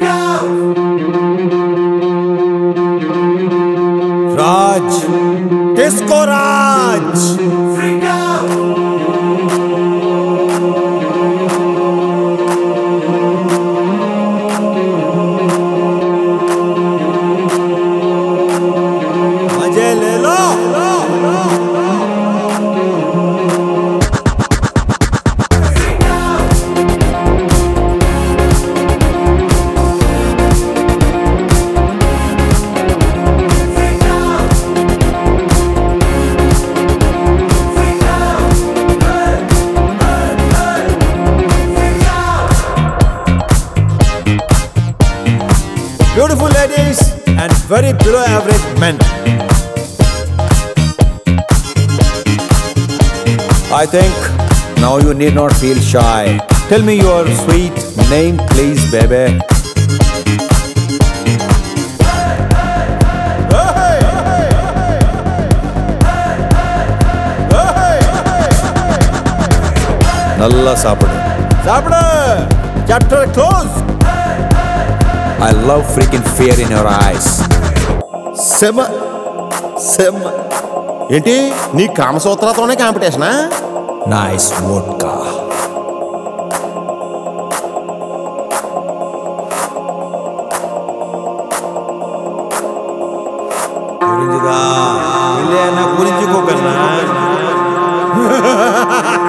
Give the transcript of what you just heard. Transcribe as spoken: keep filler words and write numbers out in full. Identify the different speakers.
Speaker 1: Raj, Disco Raj. मजे ले लो। Beautiful ladies and very below average men. I think now you need not feel shy. Tell me your sweet name, please, baby. Nalla sapadu. Sapadu. Chapter close. I love freaking fear in your eyes.
Speaker 2: సెమ సెమ ఏంటి నీ కామసూత్రాలతోనే కాంపిటీషనా?
Speaker 1: Nice vodka. గురించిదా ఇల్లే నా గురించి కోకన్నా